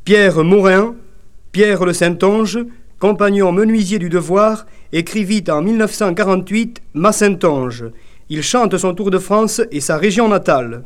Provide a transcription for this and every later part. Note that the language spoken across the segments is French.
Pierre Maurin, Pierre le Saintonge, compagnon menuisier du devoir, écrivit en 1948 Ma Saintonge. Il chante son Tour de France et sa région natale.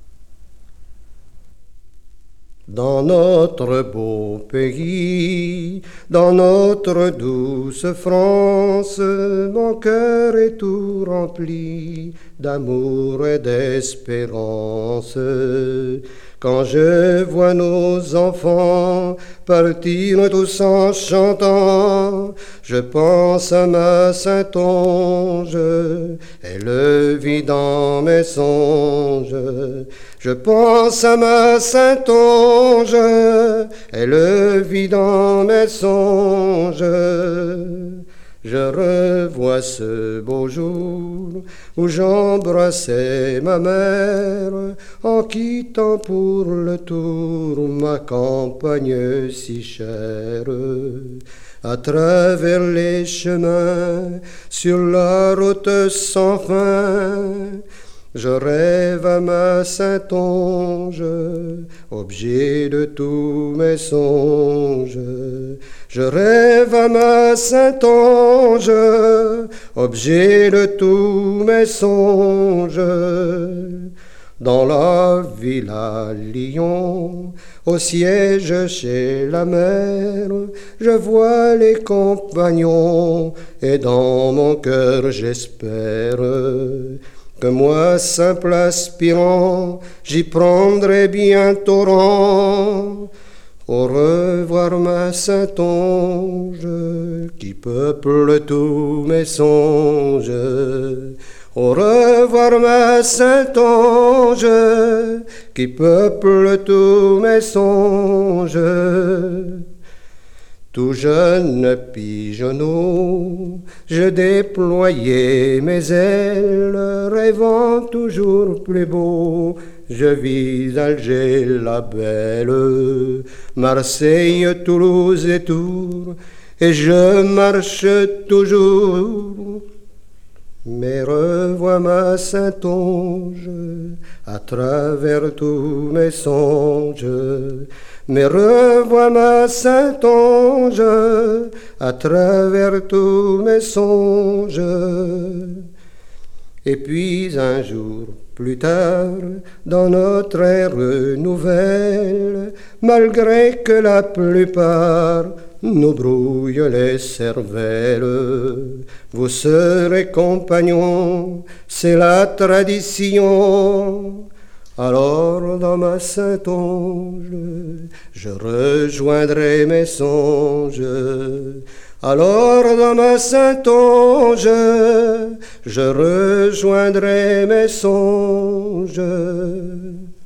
Dans notre beau pays, dans notre douce France, mon cœur est tout rempli d'amour et d'espérance. Quand je vois nos enfants partir tous en chantant, je pense à ma Saintonge, elle vit dans mes songes. Je pense à ma Saintonge, elle vit dans mes songes. Je revois ce beau jour où j'embrassais ma mère en quittant pour le tour ma campagne si chère. À travers les chemins, sur la route sans fin, je rêve à ma Saintonge, objet de tous mes songes. Je rêve à ma Saintonge, objet de tous mes songes. Dans la ville à Lyon, au siège chez la mère, je vois les compagnons et dans mon cœur j'espère que moi, simple aspirant, j'y prendrai bientôt rang. Au revoir ma Saintonge, qui peuple tous mes songes. Au revoir ma Saintonge, qui peuple tous mes songes. Tout jeune pigeonneau, je déployais mes ailes, rêvant toujours plus beau. Je vis Alger la belle, Marseille, Toulouse et Tours, et je marche toujours. Mais revois ma Saintonge à travers tous mes songes. Mais revois ma Saintonge à travers tous mes songes. Et puis un jour plus tard, dans notre ère nouvelle, malgré que la plupart nous brouille les cervelles, vous serez compagnons, c'est la tradition. Alors dans ma Saintonge, je rejoindrai mes songes. Alors dans ma Saintonge, je rejoindrai mes songes.